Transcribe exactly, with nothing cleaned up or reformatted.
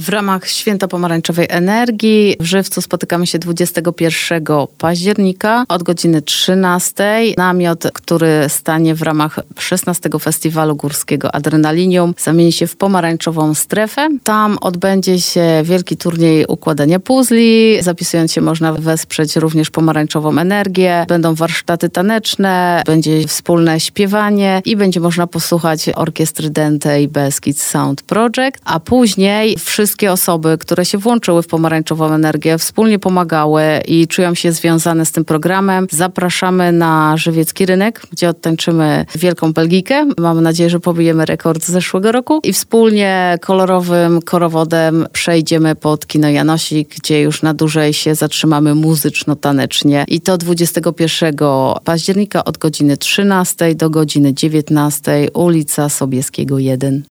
W ramach Święta Pomarańczowej Energii w Żywcu spotykamy się dwudziestego pierwszego października od godziny trzynastej. Namiot, który stanie w ramach szesnastego Festiwalu Górskiego Adrenalinium, zamieni się w pomarańczową strefę. Tam odbędzie się wielki turniej układania puzli. Zapisując się można wesprzeć również pomarańczową energię. Będą warsztaty taneczne, będzie wspólne śpiewanie i będzie można posłuchać orkiestry Dente i Beskid Sound Project, a później wszystkie osoby, które się włączyły w pomarańczową energię, wspólnie pomagały i czują się związane z tym programem. Zapraszamy na Żywiecki Rynek, gdzie odtańczymy Wielką Belgikę. Mamy nadzieję, że pobijemy rekord z zeszłego roku i wspólnie kolorowym korowodem przejdziemy pod Kino Janosik, gdzie już na dłużej się zatrzymamy muzyczno-tanecznie. I to dwudziestego pierwszego października od godziny trzynastej do godziny dziewiętnastej, ulica Sobieskiego jeden.